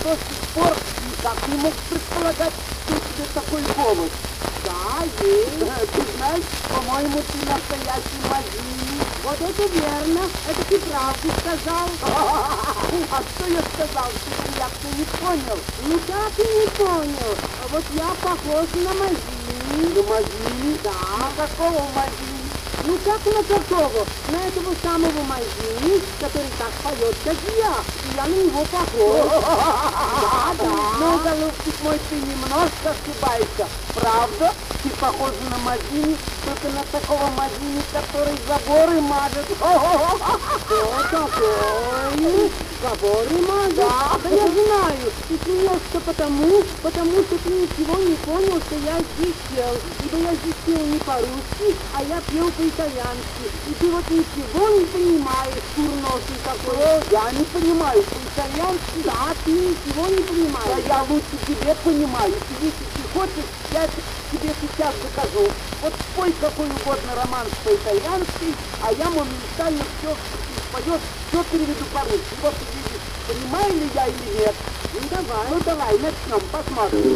до сих пор никак не мог предполагать, что у тебя такой голос. Да, есть. Ты знаешь, по-моему, ты настоящий Мазини. Вот это верно. Это ты правду сказал. А что я сказал? Ты ясно не понял. Ну как и не понял. Вот я похож на Мазини. На Мазини? Да. На какого Мазини? Ну как на какого? На этого самого Мазини, который так поет, как я. И я на него похож. Да. Ну, голубчик мой, ты немножко ошибаешься. Правда? Ты похож на Мазини, только на такого Мазини, который заборы мажет. Что такое? Заборы мажет? Да я знаю. Ты смеешься потому, что ты ничего не понял, что я здесь пел. Ибо я здесь пел не по-русски, а я пел по-итальянски. И ты вот ничего не понимаешь, курносый такой. Я не понимаю, по-итальянски? Да, ты ничего не понимаешь. Да я лучше тебе понимаю. И если ты хочешь, я тебе сейчас докажу. Вот спой какой угодно романс по-итальянски, а я моментально все споет, все переведу по-русски. Вот видишь, понимаю ли я или нет. Ну давай, начнем, посмотрим.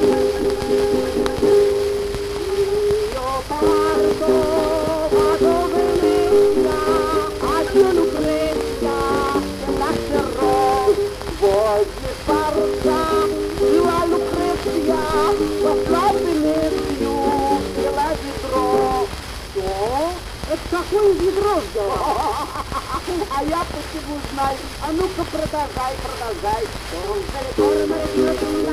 Io parto, vado a Venezia, addio Lucrezia, te lascerò. Возле паруса жила Лукреция, вошла в Венецию, взяла ведро. Что? Это какое ведро взяла? А я почему знаю? А ну-ка продолжай.